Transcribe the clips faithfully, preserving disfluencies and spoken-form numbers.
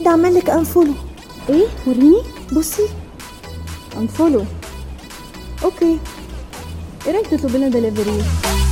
ده عمل لك انفولو. ايه؟ وريني. بصي انفولو. اوكي، ايه رايك تطلب لنا دليفري؟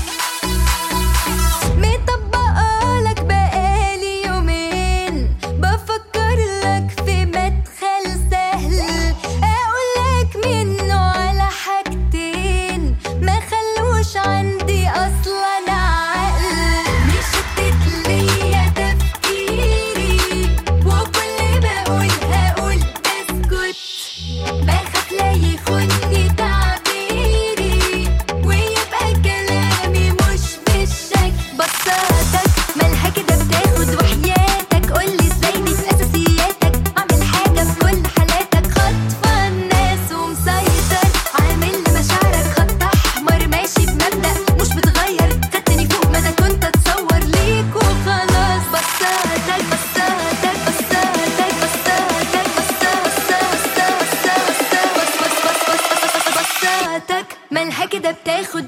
مطبقالك بقالي يومين، بفكر لك في مدخل سهل اقولك منه على حاجتين ما خلوش عندي اصلا عقل. مشتت ليا تفكيري وكل ما اقول هقول بسكت، بخاف لا يخوني تعبيري ويبقى كلامي مش بالشك. بصاتك مالها كده بتاخد وحياتك، قولي ازاي دي في اساسياتك، اعمل حاجه في كل حالاتك، خاطفه الناس ومسيطر، عامل لمشاعرك خط احمر، ماشي بمبدأ مش بتغير، خدتني فوق ما انا كنت اتصور ليك وخلاص. بصاتك بصاتك بصاتك بصاتك بصاتك بصاتك مالها كده بتاخد.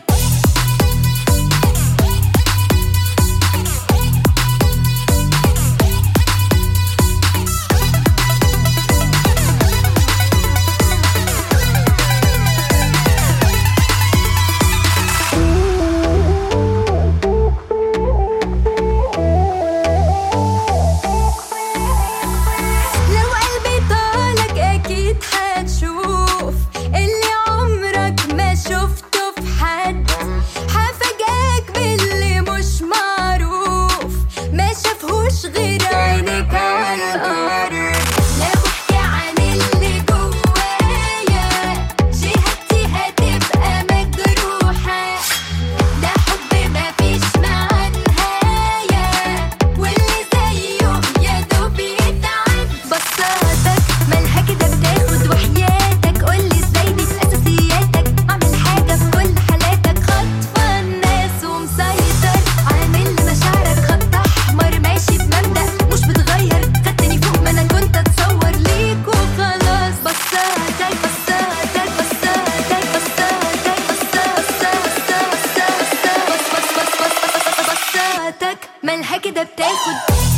لو قلبي طالك اكيد هتشوف اللي عمرك ما شفته في حد، هفاجئك باللي مش معروف ما شافهوش غير عينك على الارض. لو احكي عن اللي جوايا شهادتي هتبقى مجروحة، ده حب مفيش معاه نهاية واللي زيه يا دوب يتعب. بصاتك مالها كده بتاخد وحياتك، قولي ازاي دي في اساسياتك، اعمل حاجه في كل حالاتك، خاطفه الناس ومسيطر، عامل لمشاعرك خط احمر، ماشي بمبدأ مش بتغير، خدتني فوق ما انا كنت اتصور ليك وخلاص. بصاتك بصاتك بصاتك بصاتك بصاتك بصاتك مالها كده بتاخد.